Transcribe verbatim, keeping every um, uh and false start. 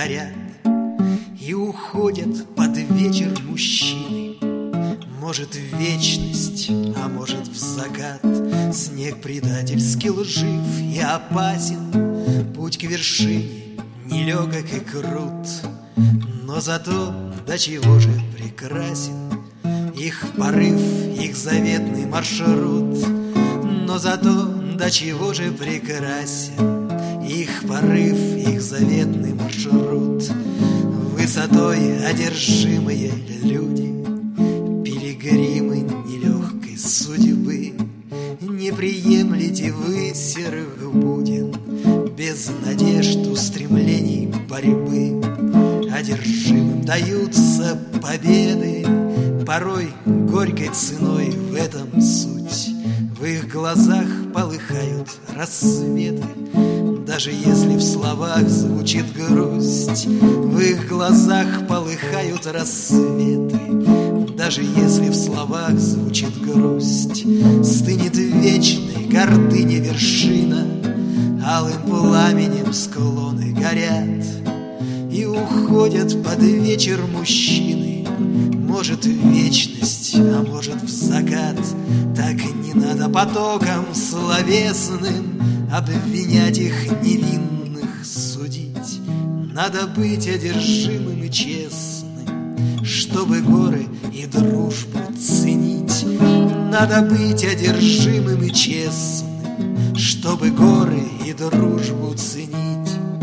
горят, и уходят под вечер мужчины. Может, в вечность, а может, в закат. Снег предательски лжив и опасен, путь к вершине нелегок и крут, но зато до чего же прекрасен их порыв, их заветный маршрут. Но зато до чего же прекрасен их порыв, их заветный маршрут. Высотой одержимые люди, пилигримы нелегкой судьбы, не приемлете вы серых буден, без надежд, устремлений, борьбы. Одержимым даются победы, порой горькой ценой, в этом суть. В их глазах полыхают рассветы, даже если в словах звучит грусть. В их глазах полыхают рассветы, даже если в словах звучит грусть. Стынет в вечной гордыне вершина, алым пламенем склоны горят, и уходят под вечер мужчины. Может, в вечность, а может, в закат. Так и не надо потоком словесным обвинять их невинных, судить. Надо быть одержимым и честным, чтобы горы и дружбу ценить. Надо быть одержимым и честным, чтобы горы и дружбу ценить.